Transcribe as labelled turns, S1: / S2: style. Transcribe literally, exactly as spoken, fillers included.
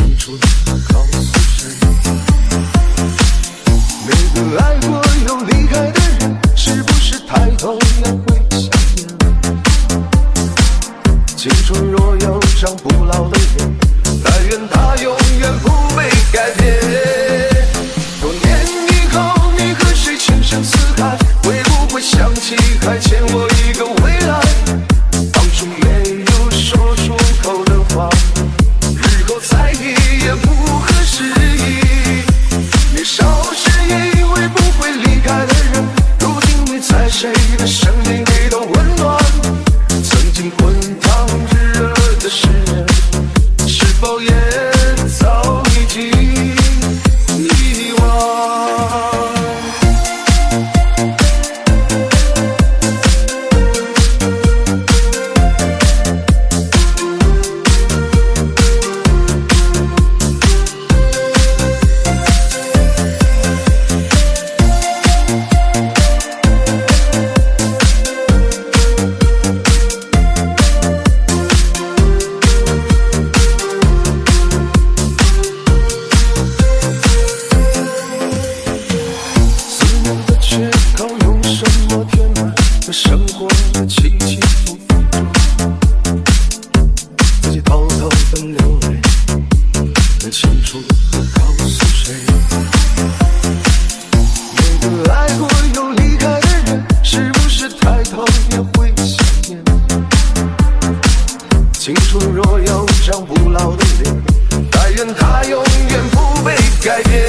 S1: 清楚地告诉谁？每个爱过又离开的人，是不是抬头也会想念？青春若有张不老的脸，但愿它永远不被改变。多年以后，你和谁情深似海，会不会想起还欠我一个未来？当初没有说出口的话，日后再提也不合时宜。年少时以为不会离开的人，如今你在谁的生命里都温暖。曾经滚烫炙热的誓言，是否也早已经遗忘？生活的起起伏伏中，自己偷偷的流泪，能清楚的告诉谁？每个爱过又离开的人，是不是抬头也会想念？青春若有张不老的脸，但愿它永远不被改变。